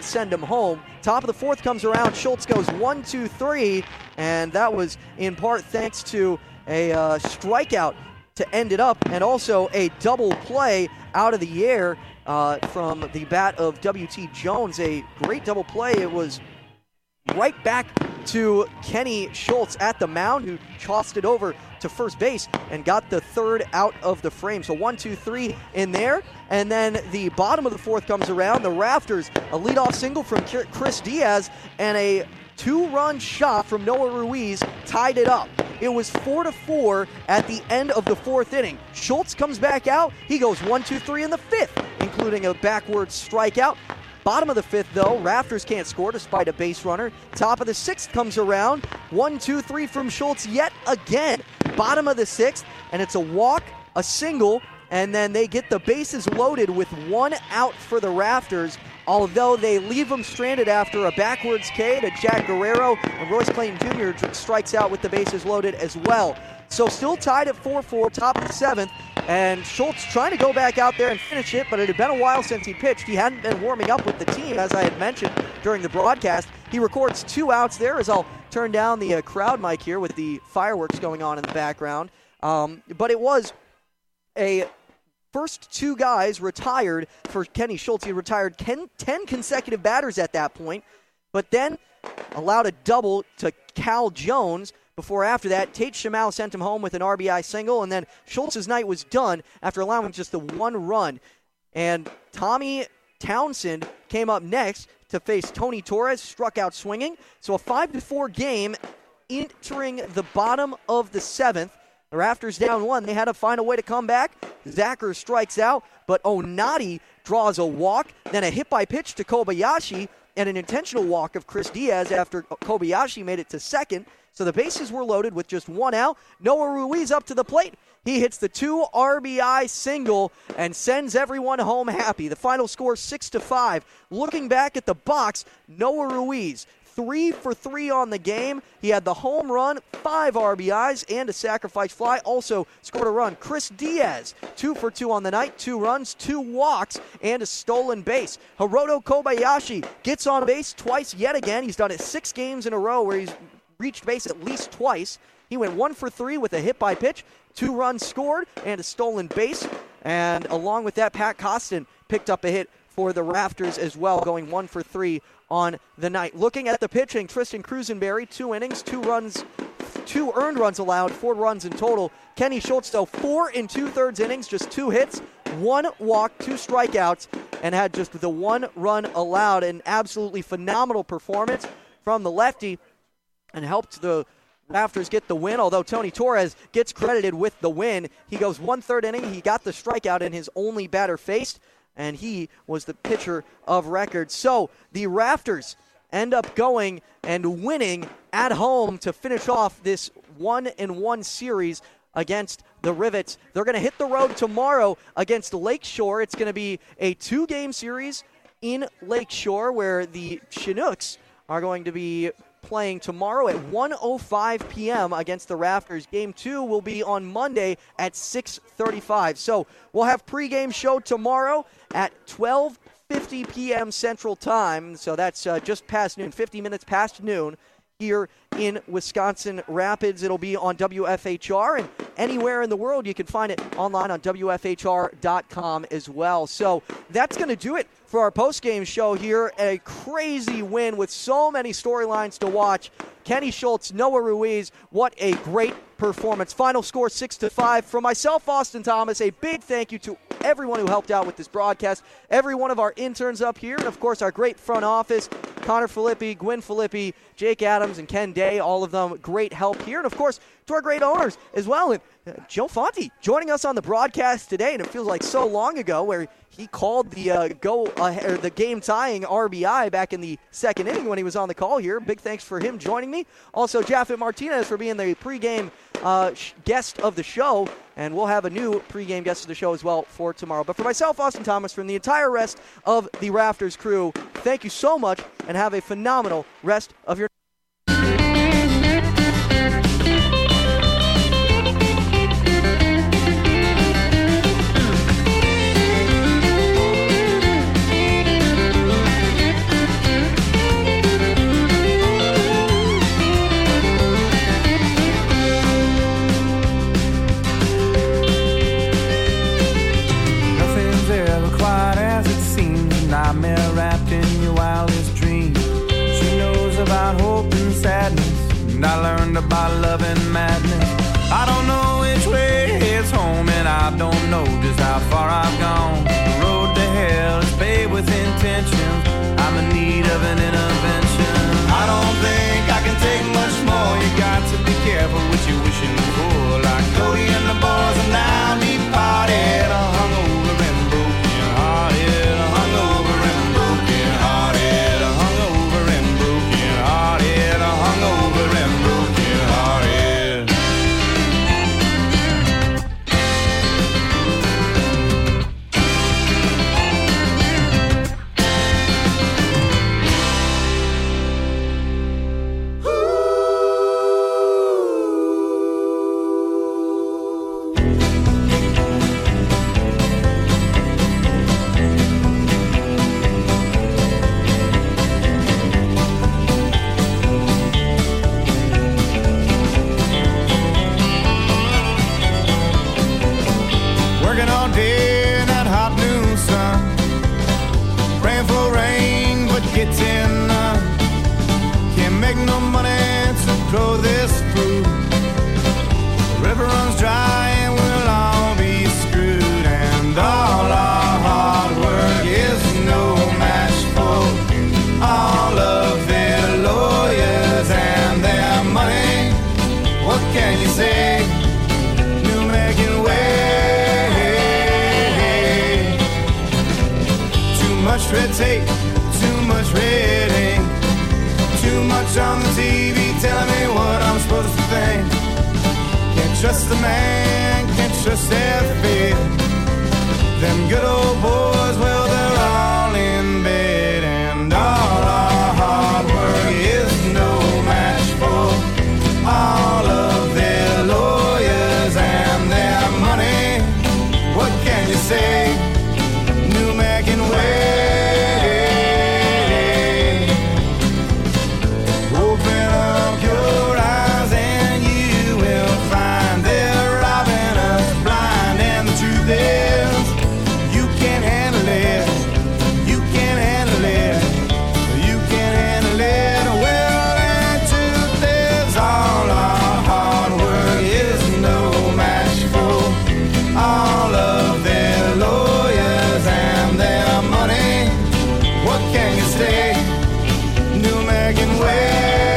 send him home. Top of the fourth comes around. Schultz goes 1-2-3, and that was in part thanks to a strikeout to end it up, and also a double play out of the air from the bat of W.T. Jones. A great double play. It was right back to Kenny Schultz at the mound, who tossed it over to first base and got the third out of the frame. So 1-2-3 in there. And then the bottom of the fourth comes around. The Rafters, a leadoff single from Chris Diaz, and a two-run shot from Noah Ruiz tied it up. It was 4-4 at the end of the fourth inning. Schultz comes back out. He goes 1-2-3 in the fifth, including a backwards strikeout. Bottom of the fifth, though, Rafters can't score despite a base runner. Top of the sixth comes around. 1-2-3 from Schultz yet again. Bottom of the sixth, and it's a walk, a single, and then they get the bases loaded with one out for the Rafters, although they leave them stranded after a backwards K to Jack Guerrero, and Royce Clayton Jr. strikes out with the bases loaded as well. So still tied at 4-4, top of the seventh, and Schultz trying to go back out there and finish it, but it had been a while since he pitched. He hadn't been warming up with the team, as I had mentioned during the broadcast. He records 2 outs there, as I'll turn down the crowd mic here with the fireworks going on in the background. But it was a first 2 guys retired for Kenny Schultz. He retired 10 consecutive batters at that point, but then allowed a double to Cal Jones. Before after that, Tate Shamau sent him home with an RBI single, and then Schultz's night was done after allowing just the 1 run. And Tommy Townsend came up next to face Tony Torres, struck out swinging. So a 5-4 game entering the bottom of the seventh. The Rafters down 1. They had to find a way to come back. Zacher strikes out, but Onati draws a walk, then a hit by pitch to Kobayashi, and an intentional walk of Chris Diaz after Kobayashi made it to second. So the bases were loaded with just 1 out. Noah Ruiz up to the plate. He hits the 2 RBI single and sends everyone home happy. The final score 6-5. Looking back at the box, Noah Ruiz, 3 for 3 on the game. He had the home run, 5 RBIs, and a sacrifice fly. Also scored a run. Chris Diaz, 2 for 2 on the night, 2 runs, 2 walks, and a stolen base. Hiroto Kobayashi gets on base twice yet again. He's done it 6 games in a row where he's reached base at least twice. He went 1 for 3 with a hit by pitch, 2 runs scored, and a stolen base. And along with that, Pat Costin picked up a hit for the Rafters as well, going 1 for 3 on the night. Looking at the pitching, Tristan Cruzenberry, 2 innings, 2 runs, 2 earned runs allowed, 4 runs in total. Kenny Schultz, though, 4 2/3 innings, just 2 hits, 1 walk, 2 strikeouts, and had just the 1 run allowed. An absolutely phenomenal performance from the lefty, and helped the Rafters get the win, although Tony Torres gets credited with the win. He goes 1/3 inning. He got the strikeout in his only batter faced, and he was the pitcher of record. So the Rafters end up going and winning at home to finish off this 1-1 series against the Rivets. They're going to hit the road tomorrow against Lakeshore. It's going to be a 2-game series in Lakeshore, where the Chinooks are going to be playing tomorrow at 1:05 p.m. against the Rafters. Game 2 will be on Monday at 6:35. So we'll have pregame show tomorrow at 12:50 p.m. Central Time. So that's just past noon, 50 minutes past noon here in Wisconsin Rapids. It'll be on WFHR, and anywhere in the world you can find it online on WFHR.com as well. So that's going to do it for our post-game show here. A crazy win with so many storylines to watch. Kenny Schultz, Noah Ruiz, what a great performance. Final score 6-5. From myself, Austin Thomas, a big thank you to everyone who helped out with this broadcast, every one of our interns up here, and of course our great front office, Connor Filippi, Gwen Filippi, Jake Adams, and Ken Day, all of them great help here. And of course to our great owners as well, and Joe Fonte joining us on the broadcast today, and it feels like so long ago where he called the game-tying RBI back in the second inning when he was on the call here. Big thanks for him joining me. Also, Japheth Martinez for being the pregame guest of the show, and we'll have a new pregame guest of the show as well for tomorrow. But for myself, Austin Thomas, from the entire rest of the Rafters crew, thank you so much, and have a phenomenal rest of your lost in your wildest dreams. She knows about hope and sadness, and I learned about love and madness. I don't know which way is home, and I don't know just how far I've gone. The road to hell is paved with intentions. I'm in need of an intervention. I don't think I can take much more. You got to be careful what you're wishing for. Like Cody and the boys are now deep parted, hungover and broken hearted, hungover and broken hearted, hungover and broken hearted, hungover and broken hearted. Working all day in that hot noon sun, praying for rain but getting none. Can't make no money to grow this food. The river runs dry and we'll all be screwed. And all our hard work is no match for all of their lawyers and their money. What can you say? New making way. Too much red tape, too much red ink, too much on the TV telling me what I'm supposed to think. Can't trust the man, can't trust their faith. Them good old boys, well, they're all in bed. And all our hard work is no match for all of their lawyers and their money. What can you say? New making way. Open up your eyes and you will find they're robbing us blind. And the truth is, you can't handle it. You can't handle it. You can't handle it. Well, the truth is, all our hard work is no match for all of their lawyers and their money. What can you say? New making way.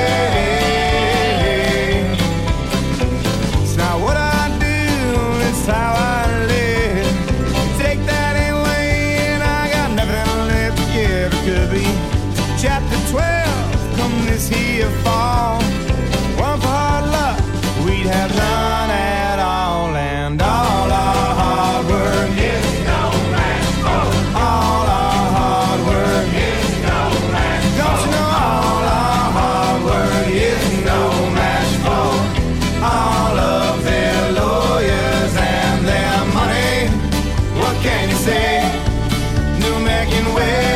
It's not what I do, it's how I live. Take that away and I got nothing left to give. It could be chapter 12 come this here fall. One for hard luck, we'd have none at all. And all our hard work is no match for all our hard work is no match. Don't you know all our hard work is no match for all of their lawyers and their money. What can you say? New making way.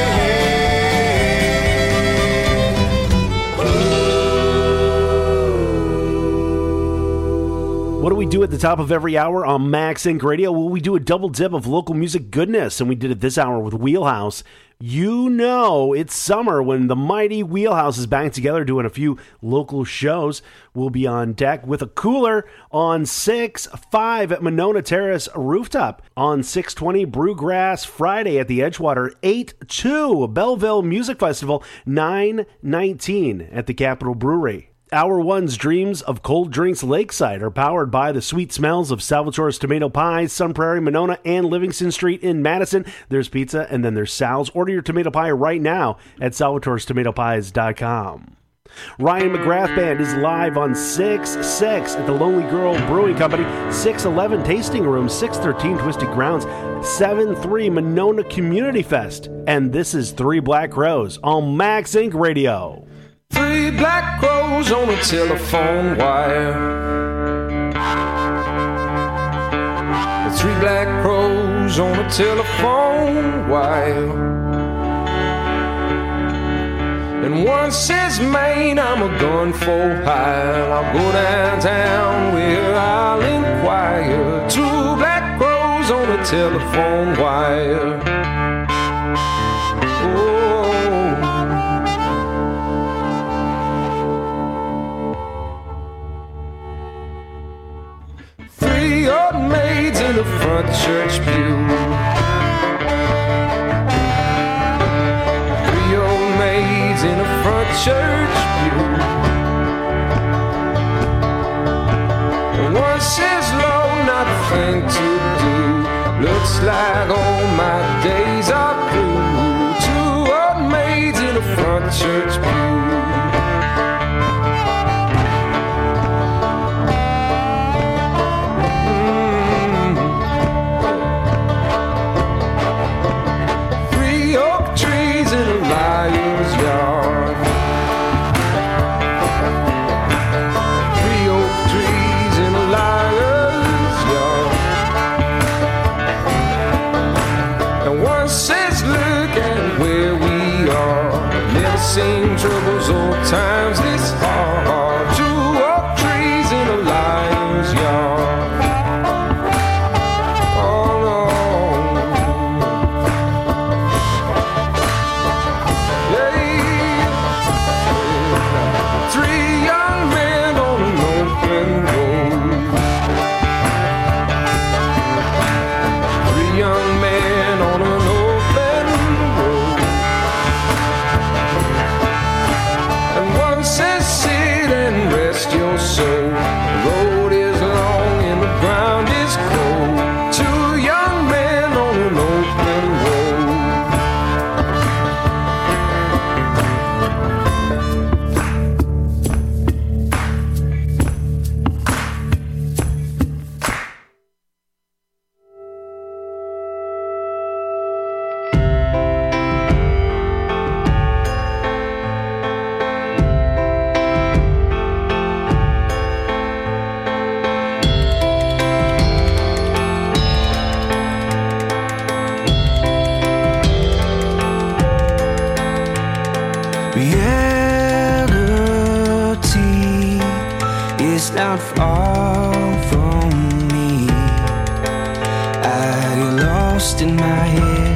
What do we do at the top of every hour on Max Inc. Radio? Well, we do a double dip of local music goodness, and we did it this hour with Wheelhouse. You know it's summer when the mighty Wheelhouse is back together doing a few local shows. We'll be on deck with a cooler on 6/5 at Monona Terrace Rooftop. On 6/20, Brewgrass Friday at the Edgewater. 8/2, Belleville Music Festival. 9/19 at the Capitol Brewery. Hour One's Dreams of Cold Drinks Lakeside are powered by the sweet smells of Salvatore's Tomato Pies, Sun Prairie, Monona, and Livingston Street in Madison. There's pizza, and then there's Sal's. Order your tomato pie right now at salvatorestomatopies.com. Ryan McGrath Band is live on 6/6 at the Lonely Girl Brewing Company, 611 Tasting Room, 613 Twisted Grounds, 7-3 Monona Community Fest. And this is Three Black Crows on Max Inc. Radio. Three black crows on a telephone wire. Three black crows on a telephone wire. And one says, "Man, I'm a gun for hire. I'll go downtown where I'll inquire." Two black crows on a telephone wire. Oh, church pew. And one says, Lord, not a thing to do. Looks like all my days are through. Two old maids in a front church pew. Seen troubles old times this hard. Two oak trees in a lion's yard. Oh no. Yeah. Three young men on an open road. Three young men on an open road. Says sit and rest your soul. The road is long and the ground is cold. Two young men on an open road. Not far from me. I get lost in my head.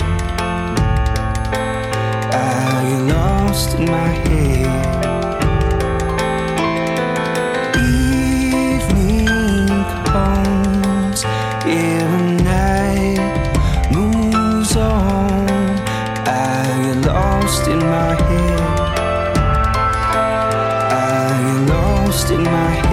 I get lost in my head. Evening comes, every night moves on. I get lost in my head. I get lost in my head.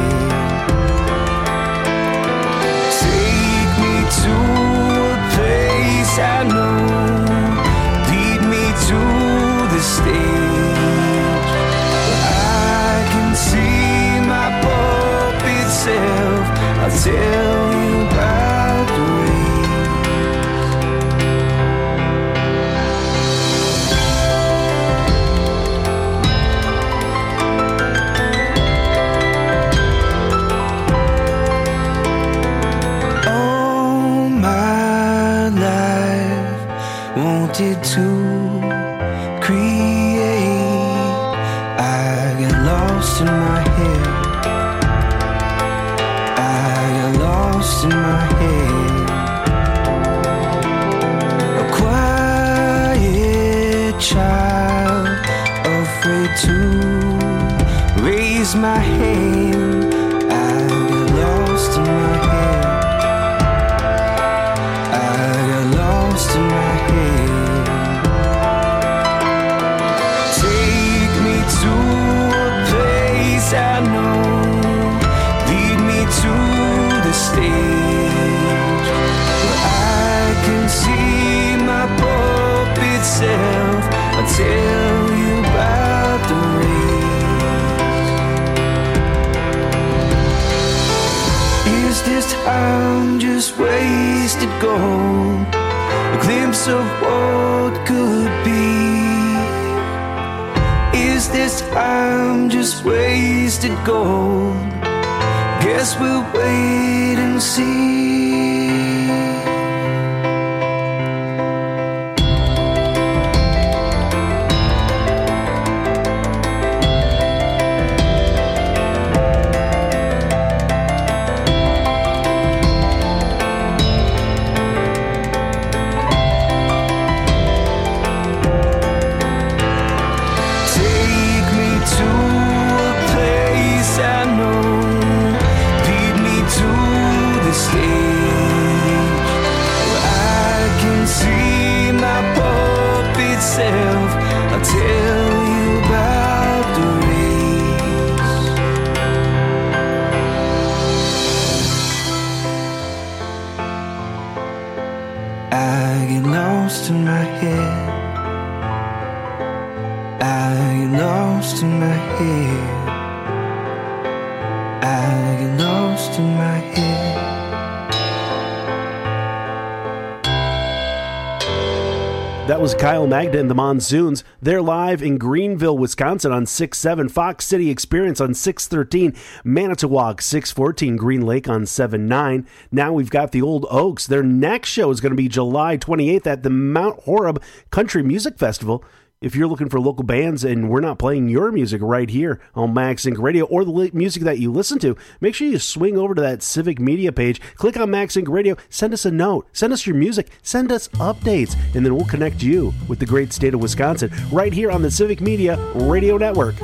I know, lead me to the stage where I can see my puppet self. I'll tell you about the wanted to create. I get lost in my head. I get lost in my head. A quiet child, afraid to raise my hand. I get lost in my head. I get lost in my head. Take me to a place I know. Lead me to the stage where I can see my puppet self. I'll tell you about the race. Is this time just wasted gold? A glimpse of what could be. Is this time just wasted gold? Guess we'll wait and see. Lead me to the stage I get lost in my head. I get lost in my head. That was Kyle Magda and the Monsoons. They're live in Greenville, Wisconsin on 6/7, Fox City Experience on 6/13, Manitowoc 6/14, Green Lake on 7/9. Now we've got the Old Oaks. Their next show is going to be July 28th at the Mount Horeb Country Music Festival. If you're looking for local bands and we're not playing your music right here on Max Inc. Radio or the music that you listen to, make sure you swing over to that Civic Media page, click on Max Inc. Radio, send us a note, send us your music, send us updates, and then we'll connect you with the great state of Wisconsin right here on the Civic Media Radio Network.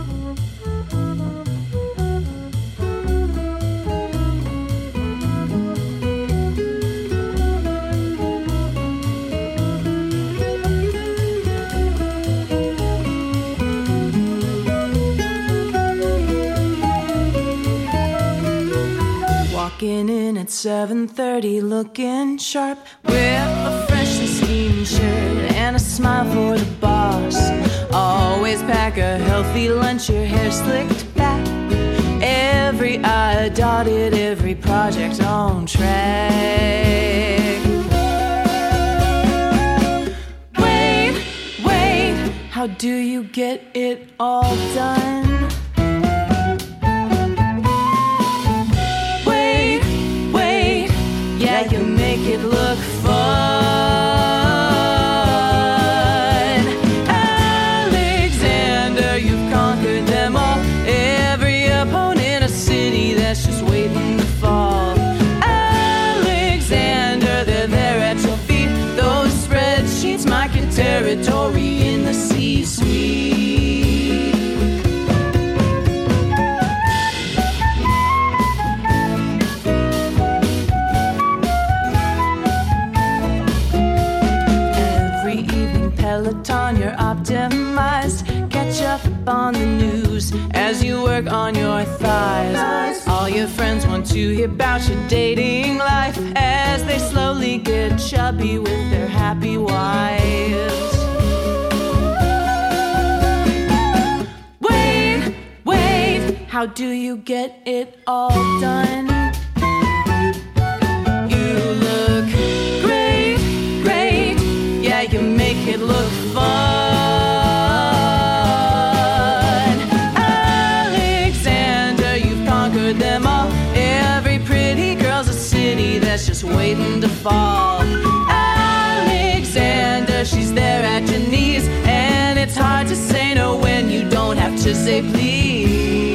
Walking in at 7:30, looking sharp with a freshly steamed shirt and a smile for the boss. Always pack a healthy lunch, your hair slicked back, every I dotted, every project on track. Wait, how do you get it all done? Yeah, you make it look fun. Alexander, you've conquered them all. Every opponent, a city that's just waiting to fall. Alexander, they're there at your feet. Those spreadsheets mark your territory in the C-suite. Peloton, you're optimized. Catch up on the news as you work on your thighs. All your friends want to hear about your dating life as they slowly get chubby with their happy wives. Wait, how do you get it all done? You look great, yeah, you make it look fun. Alexander, you've conquered them all. Every pretty girl's a city that's just waiting to fall. Alexander, she's there at your knees, and it's hard to say no when you don't have to say please.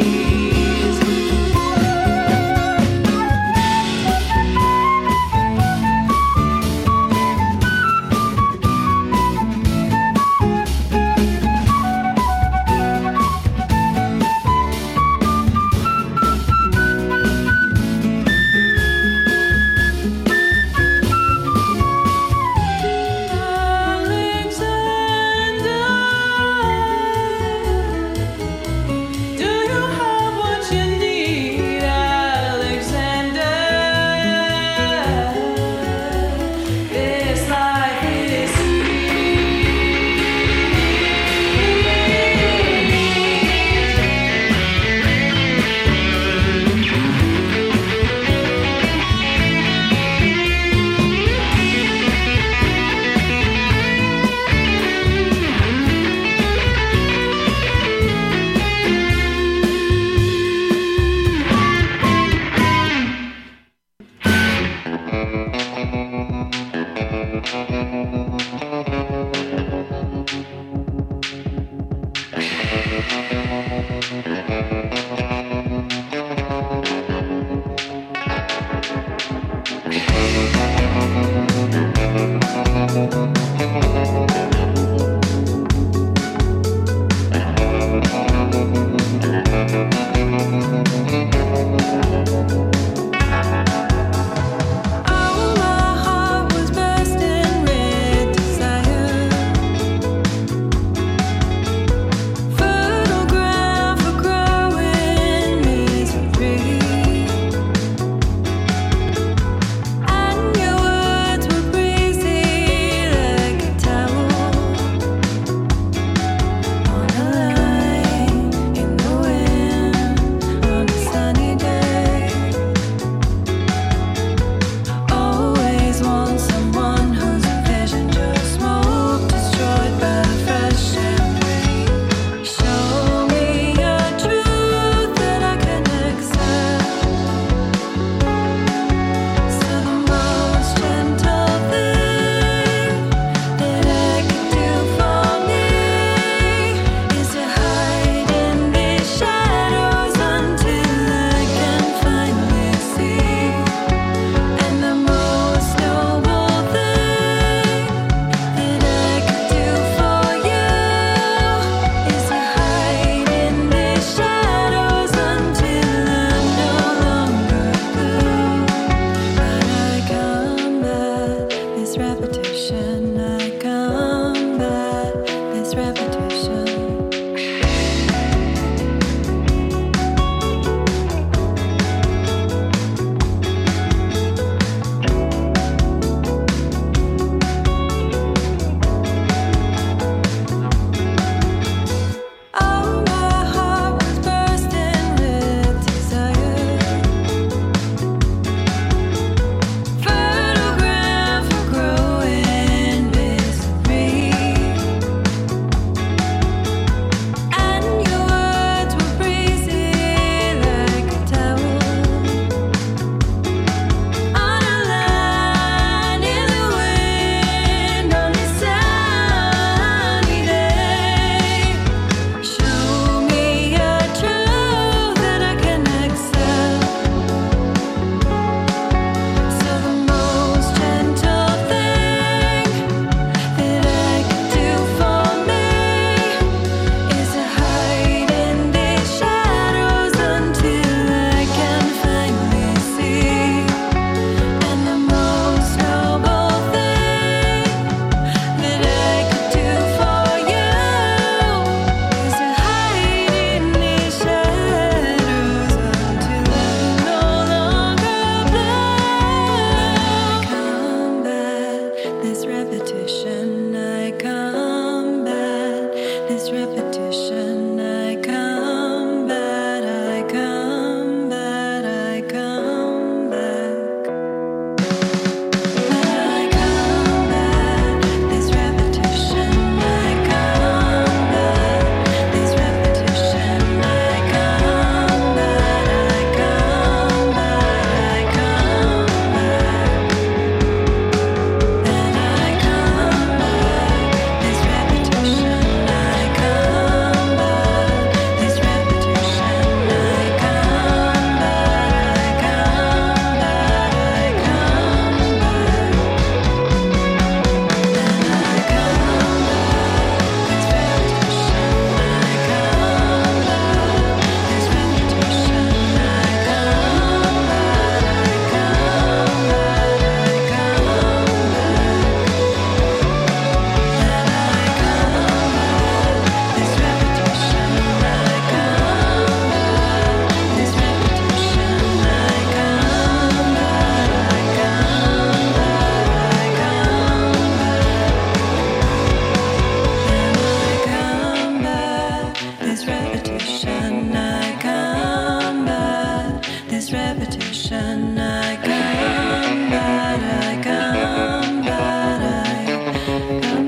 repetition. I combat, I combat, I come back. But I combat this repetition. I combat this repetition. I combat, I combat, I come back. And I combat this repetition. I combat this repetition. I combat, I combat, I come back. And I combat this repetition. I combat this repetition. I combat, I combat, I come back. This repetition, I combat this repetition. I combat, I combat, I come back. This repetition, I combat this repetition. I combat, I combat, I come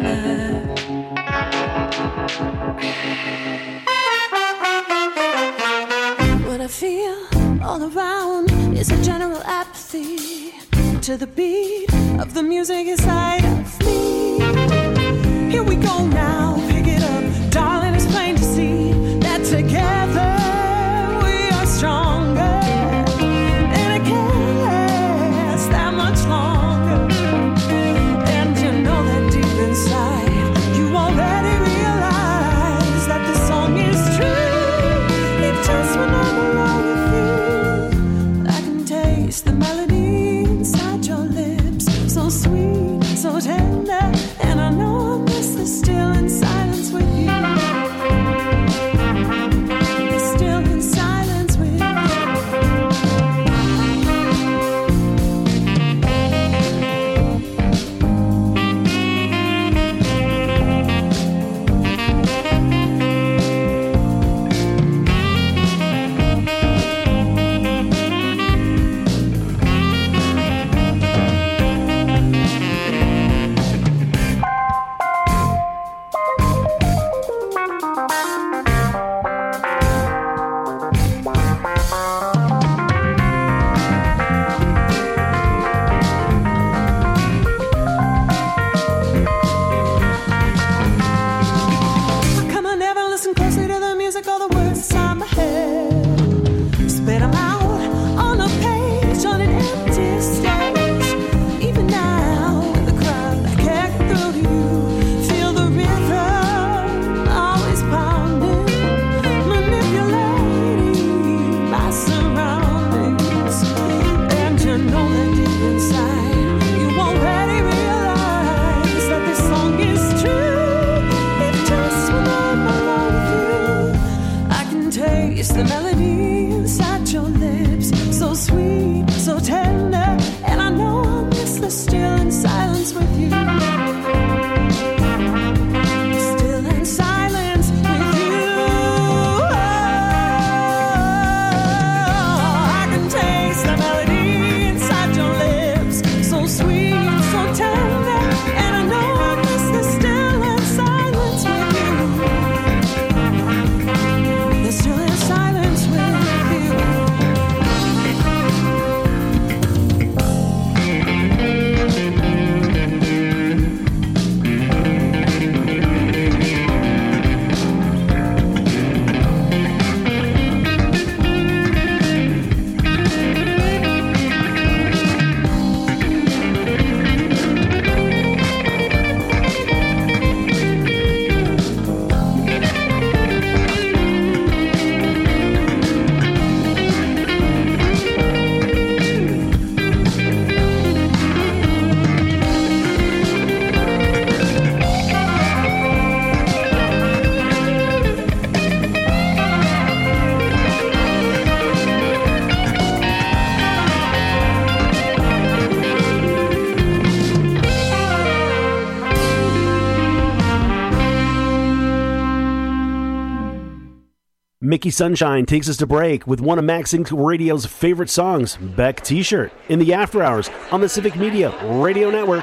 back. What I feel all around is a general apathy to the beat of the music inside of me. Here we go now, pick it up, darling. It's plain to see that together we are stronger, and it can't last that much longer. And you know that deep inside, you already realize that the song is true. It just when I'm alone with you, I can taste the melody inside your lips, so sweet, so tender, and I know I'll miss the still in silence with you. The still in silence with you. Come on, never listen closely to the music or the words inside my head. Spit 'em out on a page on an empty stage. Even now in the crowd, I can't get through to you. Feel the rhythm always pounding, manipulating my surroundings. And you know that deep inside, you already realize that this song is true. If just when I'm alone with you, I can taste the melody inside your lips, so sweet, so tender, and I know I'll miss the still in silence with you. Still in silence with you. I can taste the melody inside your lips, so sweet, so tender, and I know I'll miss the still in silence with you. The still in silence with you. Mickey Sunshine takes us to break with one of Max Inc. Radio's favorite songs, Beck T-Shirt, in the After Hours on the Civic Media Radio Network.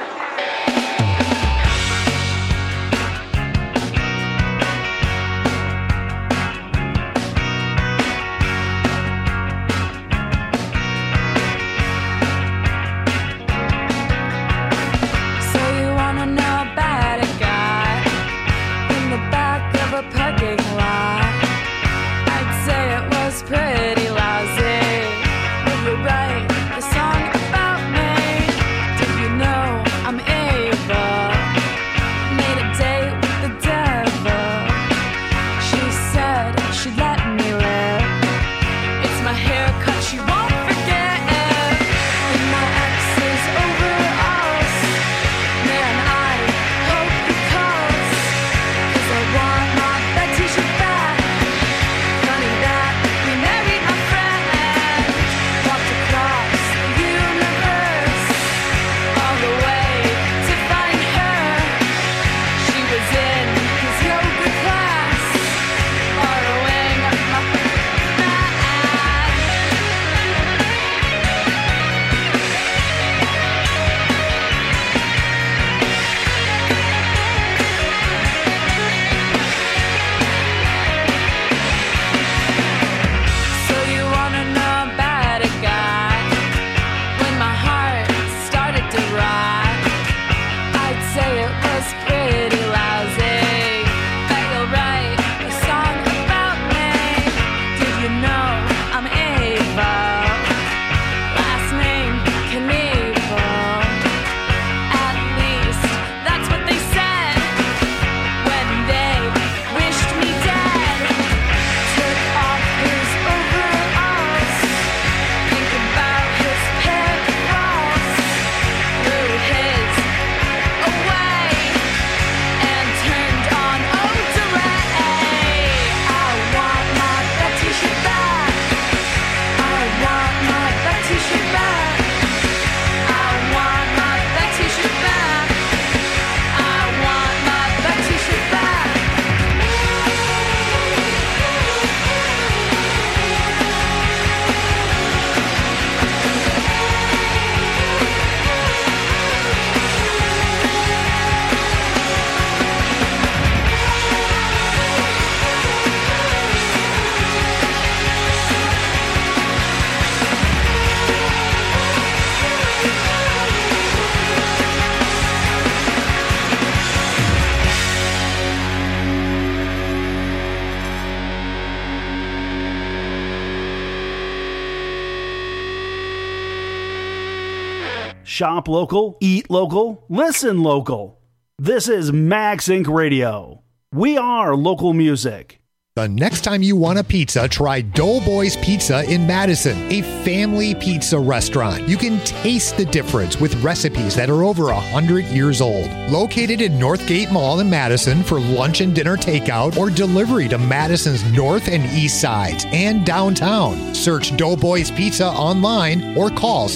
Shop local, eat local, listen local. This is Max Inc. Radio. We are local music. The next time you want a pizza, try Doughboys Pizza in Madison, a family pizza restaurant. You can taste the difference with recipes that are over 100 years old. Located in Northgate Mall in Madison for lunch and dinner takeout or delivery to Madison's north and east sides and downtown. Search Doughboys Pizza online or call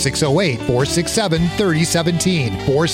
608-467-3017.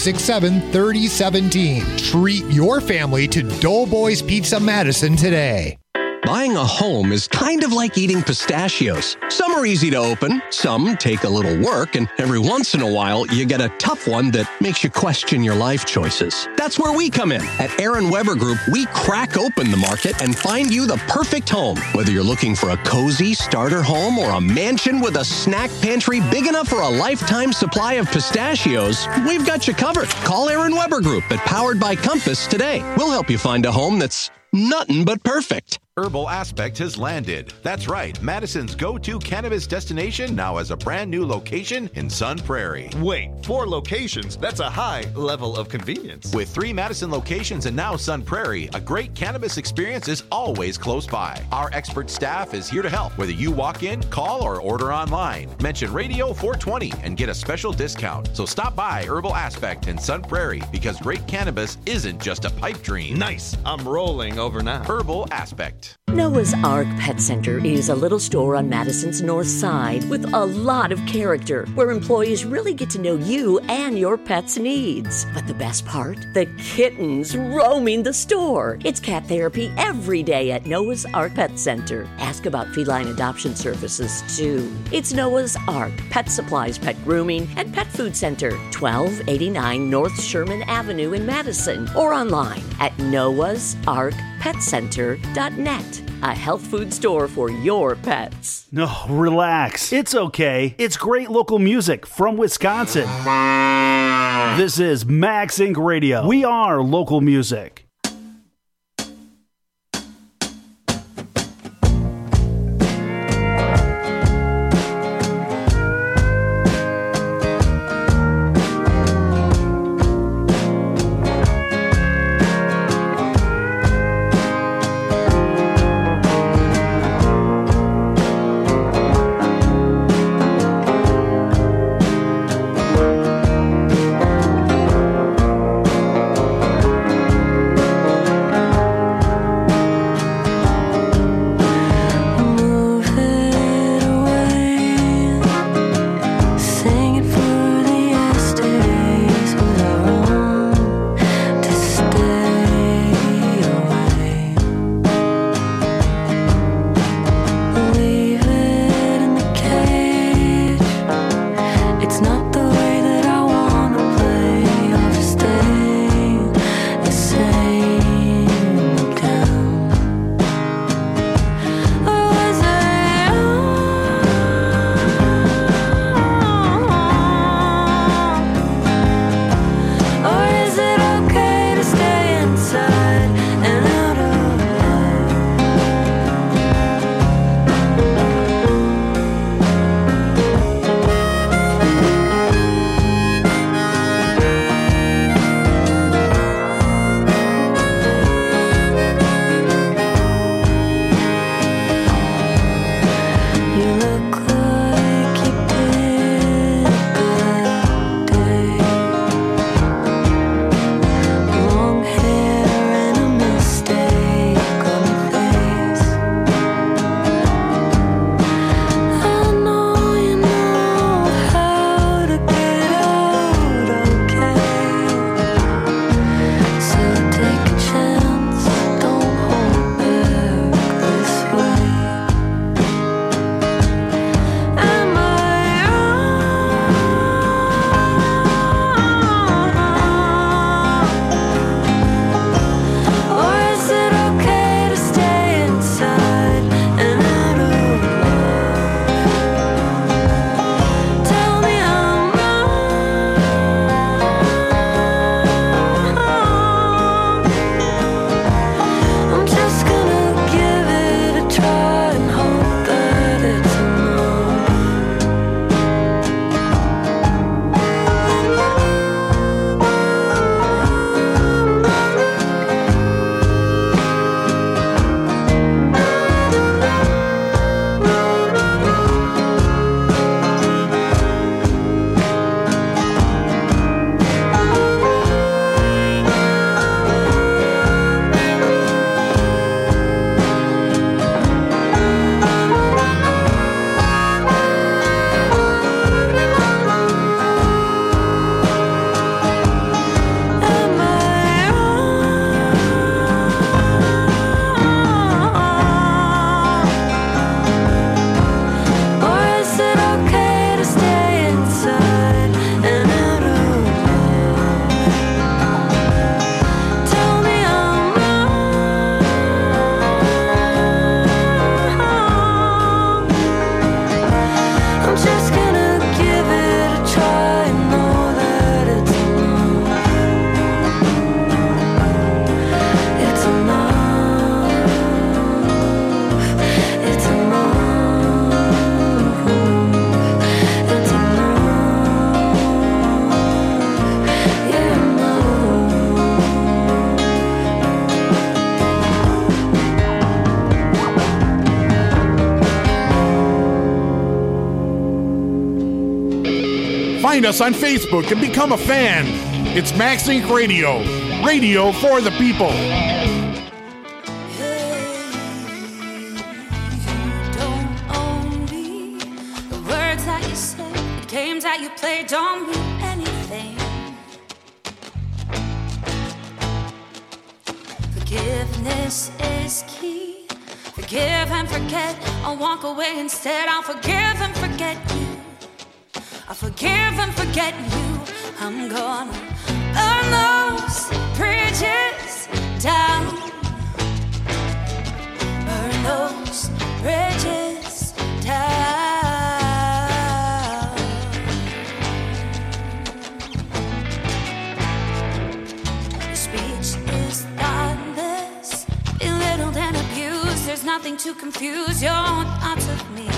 467-3017. Treat your family to Doughboys Pizza Madison today. Buying a home is kind of like eating pistachios. Some are easy to open, some take a little work, and every once in a while, you get a tough one that makes you question your life choices. That's where we come in. At Aaron Weber Group, we crack open the market and find you the perfect home. Whether you're looking for a cozy starter home or a mansion with a snack pantry big enough for a lifetime supply of pistachios, we've got you covered. Call Aaron Weber Group at Powered by Compass today. We'll help you find a home that's nothing but perfect. Herbal Aspect has landed. That's right, Madison's go-to cannabis destination now has a brand new location in Sun Prairie. Wait, 4 locations? That's a high level of convenience. With 3 Madison locations and now Sun Prairie, a great cannabis experience is always close by. Our expert staff is here to help, whether you walk in, call, or order online. Mention Radio 420 and get a special discount. So stop by Herbal Aspect in Sun Prairie because great cannabis isn't just a pipe dream. Nice. I'm rolling over now. Herbal Aspect. right. Noah's Ark Pet Center is a little store on Madison's north side with a lot of character, where employees really get to know you and your pet's needs. But the best part? The kittens roaming the store. It's cat therapy every day at Noah's Ark Pet Center. Ask about feline adoption services, too. It's Noah's Ark Pet Supplies, Pet Grooming, and Pet Food Center, 1289 North Sherman Avenue in Madison, or online at noahsarkpetcenter.net. A health food store for your pets. No, relax. It's okay. It's great local music from Wisconsin. This is Max Inc. Radio. We are local music. Find us on Facebook and become a fan. It's Max Inc. Radio. Radio for the people. say the games that you play don't mean anything. Forgiveness is key. Forgive and forget. I'll walk away instead. I'll forgive and forget you. I'll forgive and forget you. I'm gonna burn those bridges down. Burn those bridges down. Your speech is thoughtless, belittled and abused. There's nothing to confuse your thoughts of me.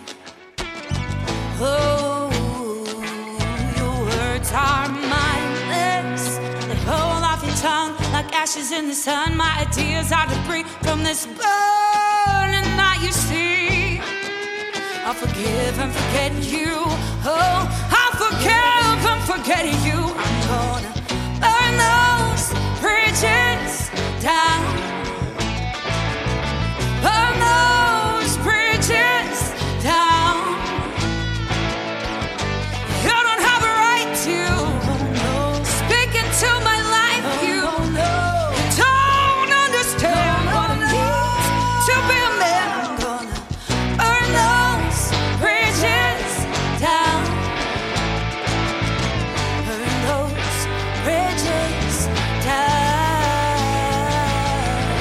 Oh, your words are mindless. They roll off your tongue like ashes in the sun. My ideas are debris from this burning that you see. I'll forgive and forget you. Oh, I'll forgive and forget you. I'm gonna burn those bridges down. Burn those bridges down. You don't have a right to speak into my life. You don't understand what it means to be a man. I'm gonna burn those bridges down. Burn those bridges down.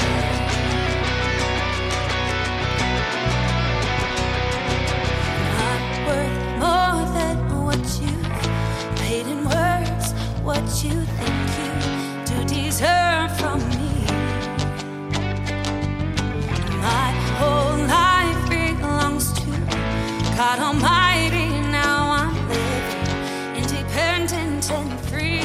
I'm worth more than what you've paid in words, what you think you do deserve from me. My whole life belongs to God Almighty. Now I'm living independent and free.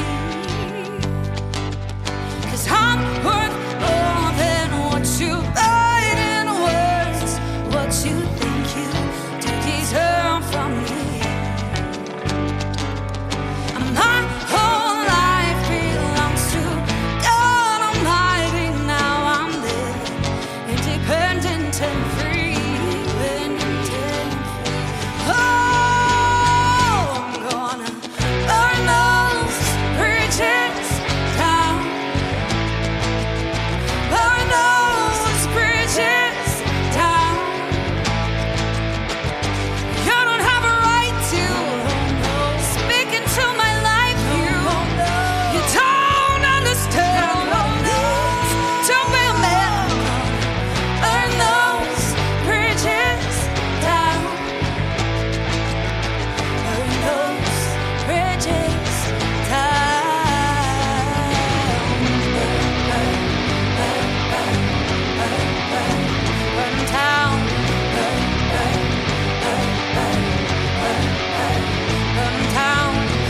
'Cause I'm worth more than what you write in words, what you think you do deserve from me. My whole life belongs to God Almighty. Now I'm living independent and free. Independent and free. Oh, I'm gonna burn those bridges down. Burn those bridges down. You don't have a right to speak into my life. You don't understand what it means to be a man. Burn those bridges down. Burn those bridges down. Burn down. Burn down.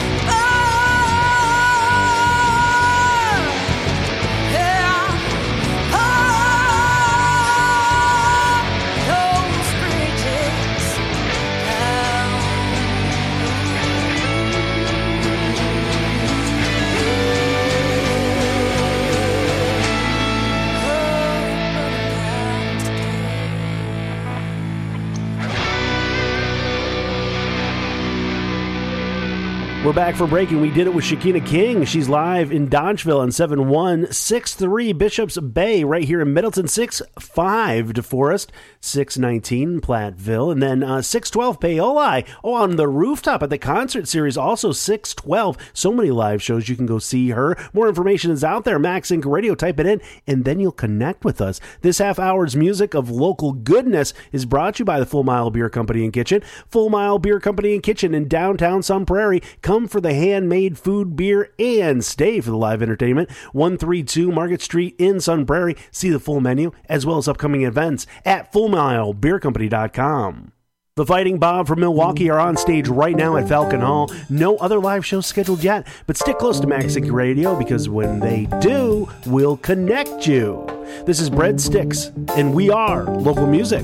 We're back for break, and we did it with Shekinah King. She's live in Dodgeville on 7163 Bishops Bay, right here in Middleton. 65 DeForest, 619 Platteville, and then 612 Paoli. Oh, on the rooftop at the concert series, also 612. So many live shows, you can go see her. More information is out there. Max Inc. Radio, type it in, and then you'll connect with us. This half hour's music of local goodness is brought to you by the Full Mile Beer Company and Kitchen. Full Mile Beer Company and Kitchen in downtown Sun Prairie. Come for the handmade food, beer, and stay for the live entertainment. 132 Market Street in Sun Prairie. See the full menu as well as upcoming events at FullMileBeerCompany.com. The Fighting Bob from Milwaukee are on stage right now at Falcon Hall. No other live shows scheduled yet, but stick close to Max Inc. Radio because when they do, we'll connect you. This is Breadsticks, and we are local music.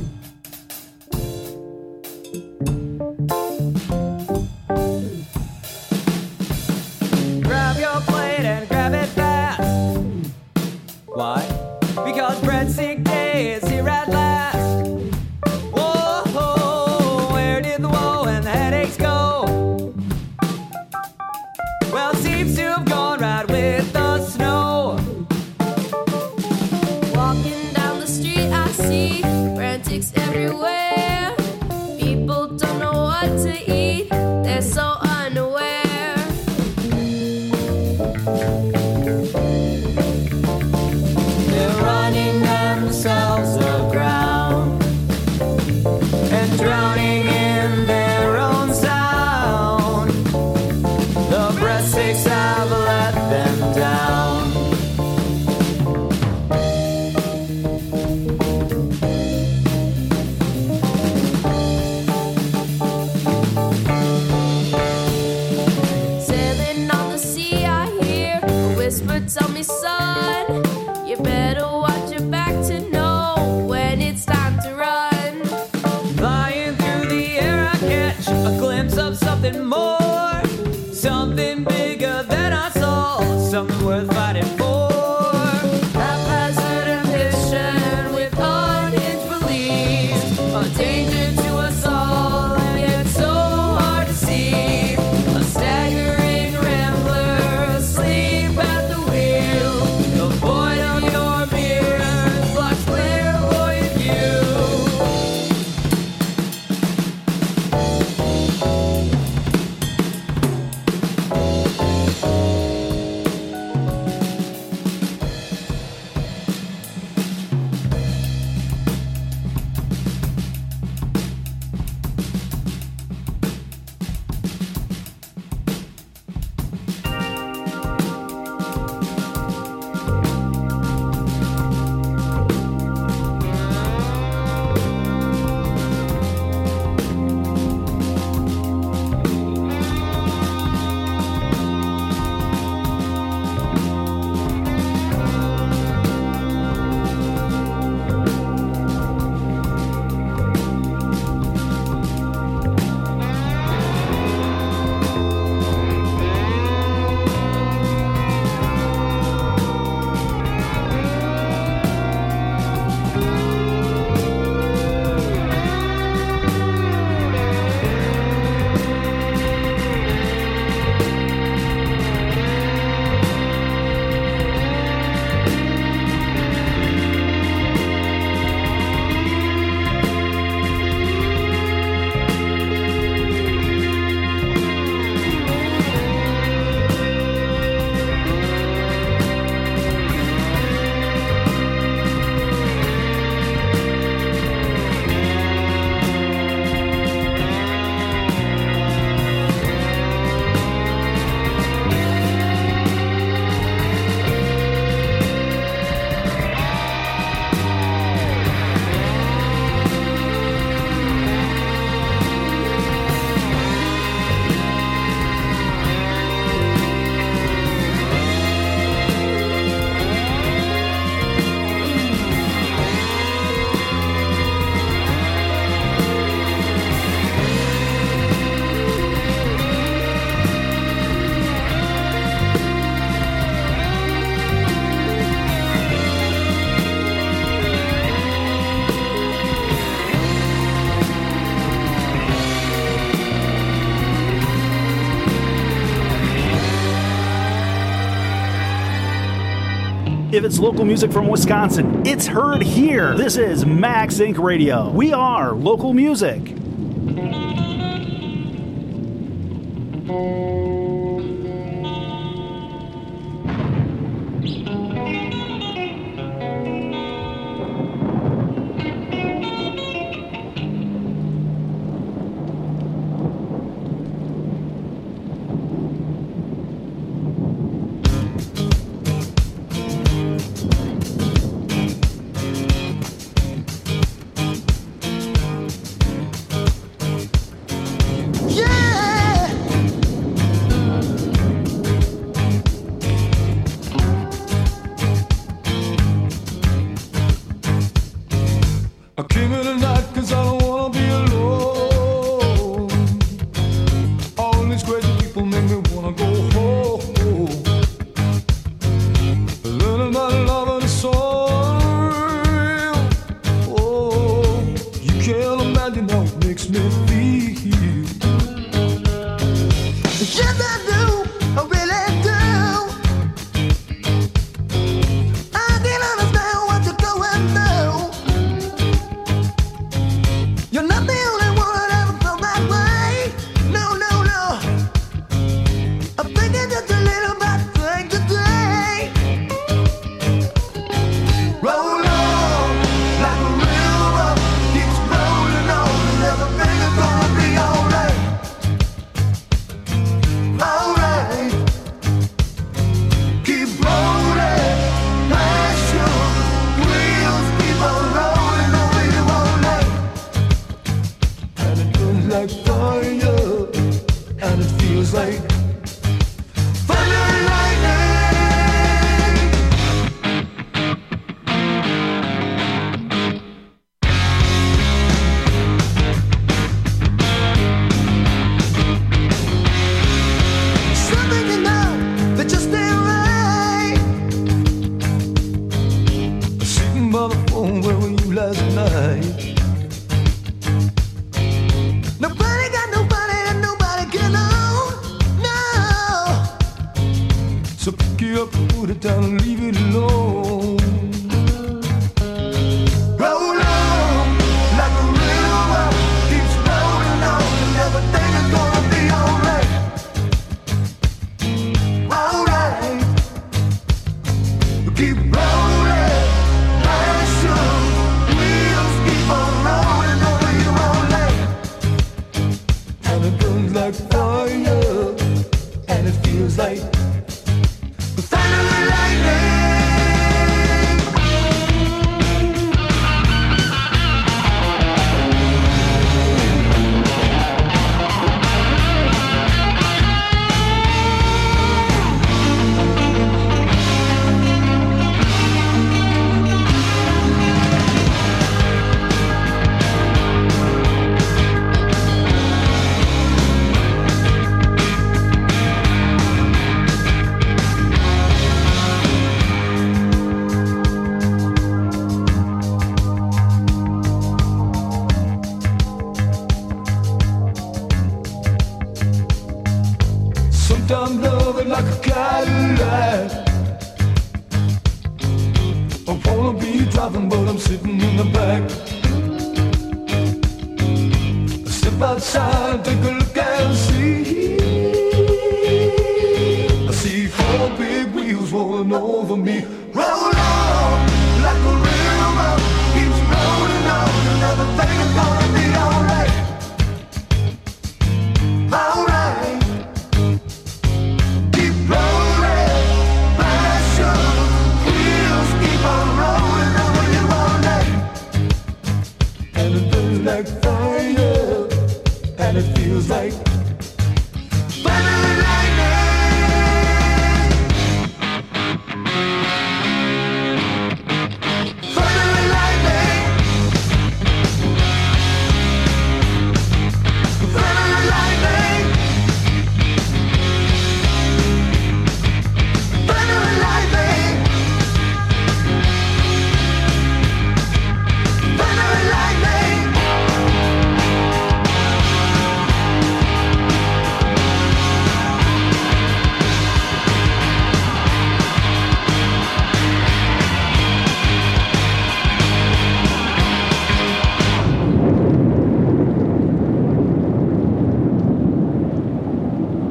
Grab your plate and grab it fast. Why? Because Breadstick Day is here at last. Whoa, where did the woe and the headaches go? If it's local music from Wisconsin, it's heard here. This is Max Inc. Radio. We are local music.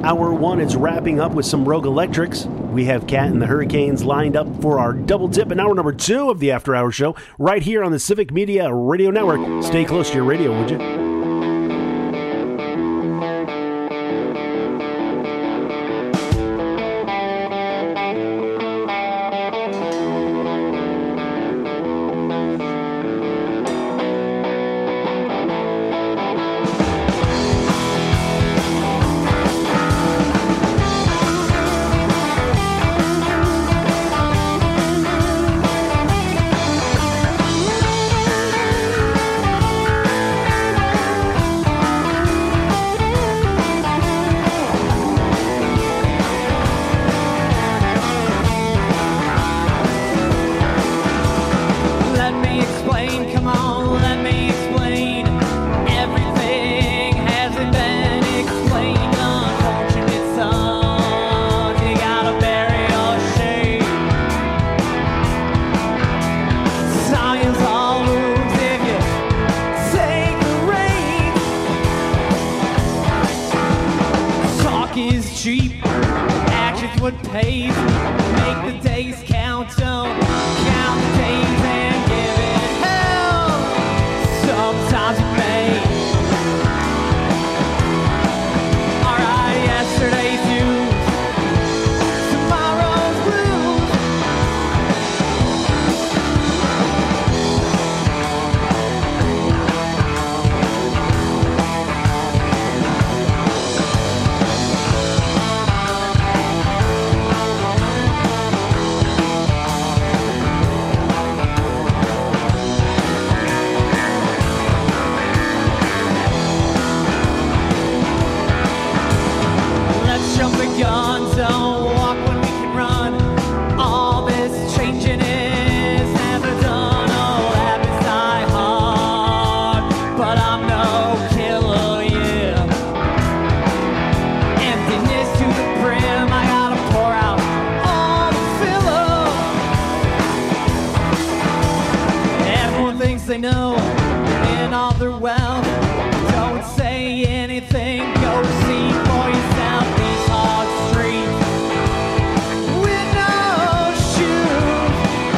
Hour 1 is wrapping up with some Rogue Electrics. We have Cat and the Hurricanes lined up for our double dip in hour number 2 of the After Hours show right here on the Civic Media Radio Network. Stay close to your radio, would you? They know in all their wealth. Don't say anything, go see for yourself these hard streets with no shoes.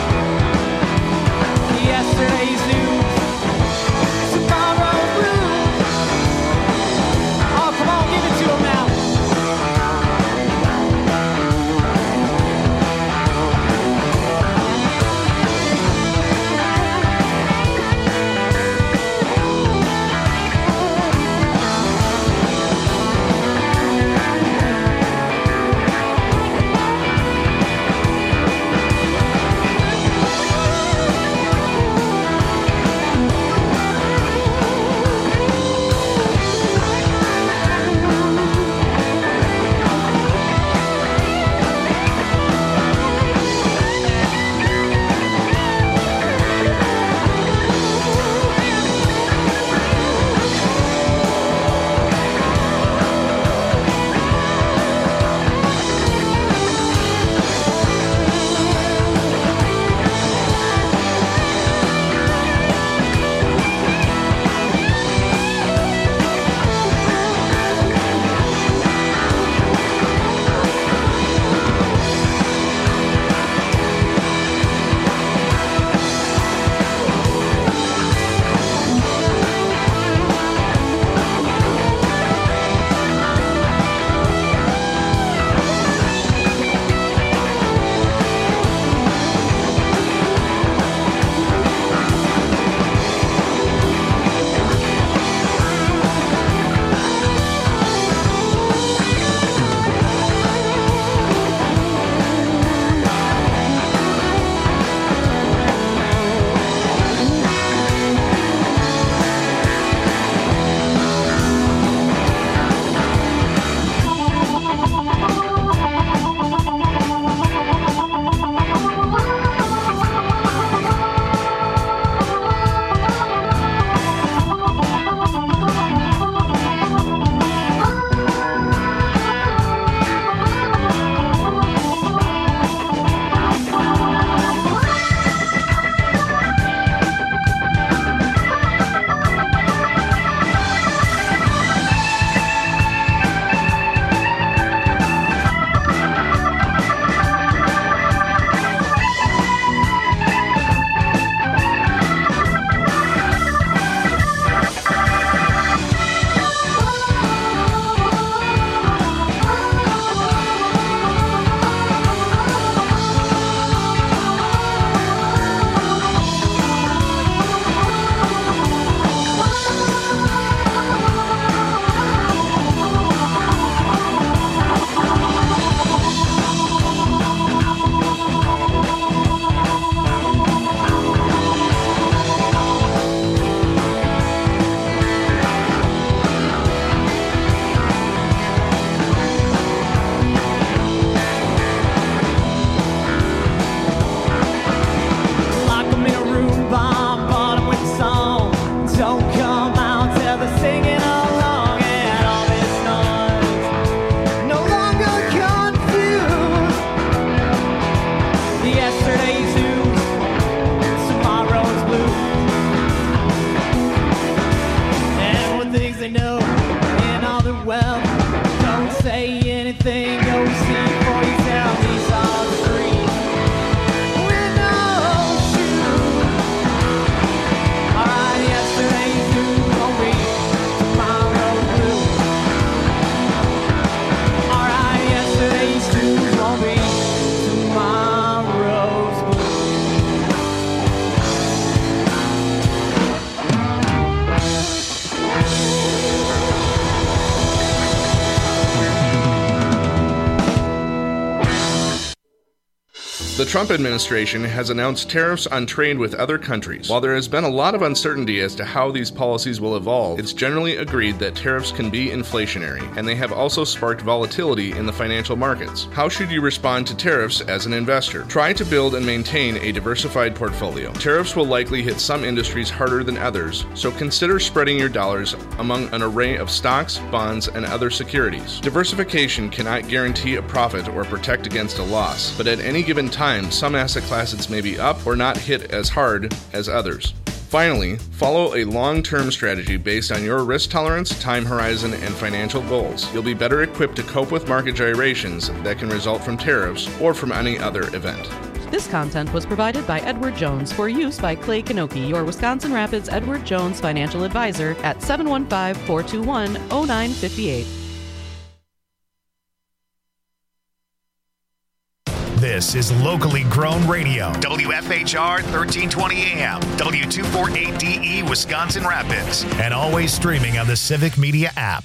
Yesterday's news, tomorrow's blues. Oh, come on, give it to them now. they know in all the wealth. Don't say anything, go see for yourself. These are the streets with no shoes. Alright, yesterday's news won't be tomorrow's blues. Alright, yesterday's news won't be tomorrow's blues. The Trump administration has announced tariffs on trade with other countries. While there has been a lot of uncertainty as to how these policies will evolve, it's generally agreed that tariffs can be inflationary, and they have also sparked volatility in the financial markets. How should you respond to tariffs as an investor? Try to build and maintain a diversified portfolio. Tariffs will likely hit some industries harder than others, so consider spreading your dollars among an array of stocks, bonds, and other securities. Diversification cannot guarantee a profit or protect against a loss, but at any given time, some asset classes may be up or not hit as hard as others. Finally, follow a long-term strategy based on your risk tolerance, time horizon, and financial goals. You'll be better equipped to cope with market gyrations that can result from tariffs or from any other event. This content was provided by Edward Jones for use by Clay Kanoki, your Wisconsin Rapids Edward Jones financial advisor at 715-421-0958. This is locally grown radio. WFHR 1320 AM, W248DE Wisconsin Rapids, and always streaming on the Civic Media app.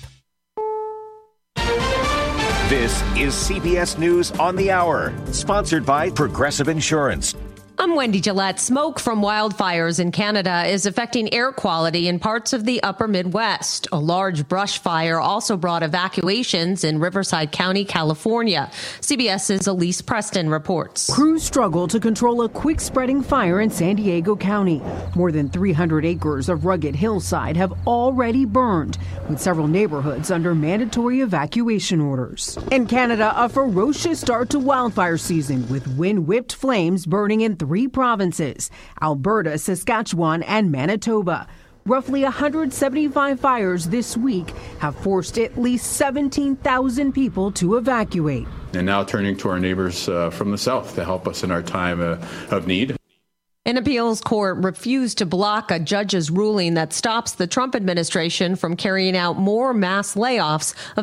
This is CBS News on the Hour, sponsored by Progressive Insurance. I'm Wendy Gillette. Smoke from wildfires in Canada is affecting air quality in parts of the upper Midwest. A large brush fire also brought evacuations in Riverside County, California. CBS's Elise Preston reports. Crews struggle to control a quick-spreading fire in San Diego County. More than 300 acres of rugged hillside have already burned, with several neighborhoods under mandatory evacuation orders. In Canada, a ferocious start to wildfire season, with wind-whipped flames burning in 3 provinces: Alberta, Saskatchewan, and Manitoba. Roughly 175 fires this week have forced at least 17,000 people to evacuate. And now turning to our neighbors from the south to help us in our time of need. An appeals court refused to block a judge's ruling that stops the Trump administration from carrying out more mass layoffs of